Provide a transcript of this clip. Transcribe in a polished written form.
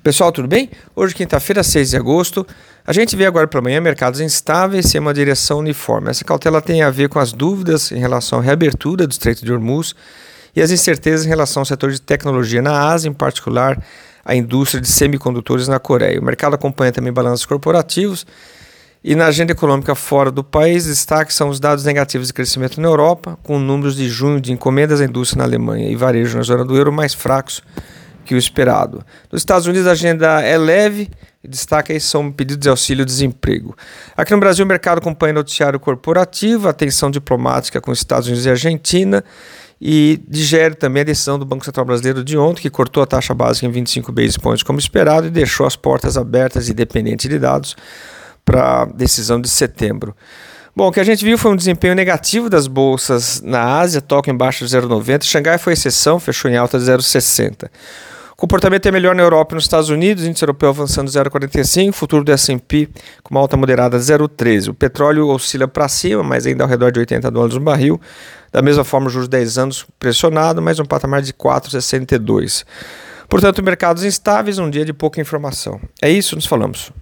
Pessoal, tudo bem? Hoje, quinta-feira, 6 de agosto, a gente vê agora pela manhã mercados instáveis sem uma direção uniforme. Essa cautela tem a ver com as dúvidas em relação à reabertura do Estreito de Hormuz e as incertezas em relação ao setor de tecnologia na Ásia, em particular a indústria de semicondutores na Coreia. O mercado acompanha também balanços corporativos e na agenda econômica fora do país, destaque são os dados negativos de crescimento na Europa, com números de junho de encomendas à indústria na Alemanha e varejo na zona do euro mais fracos que o esperado. Nos Estados Unidos a agenda é leve e destaca aí são pedidos de auxílio-desemprego. Aqui no Brasil o mercado acompanha o noticiário corporativo, a tensão diplomática com os Estados Unidos e a Argentina e digere também a decisão do Banco Central Brasileiro de ontem, que cortou a taxa básica em 25 basis points como esperado e deixou as portas abertas e dependentes de dados para a decisão de setembro. Bom, o que a gente viu foi um desempenho negativo das bolsas na Ásia, Tóquio em baixa de 0,90, Xangai foi exceção, fechou em alta de 0,60. O comportamento é melhor na Europa e nos Estados Unidos, índice europeu avançando 0,45, futuro do S&P com uma alta moderada de 0,13. O petróleo oscila para cima, mas ainda ao redor de $80 no barril. Da mesma forma, os juros de 10 anos pressionado, mas um patamar de 4,62. Portanto, mercados instáveis, um dia de pouca informação. É isso, nos falamos.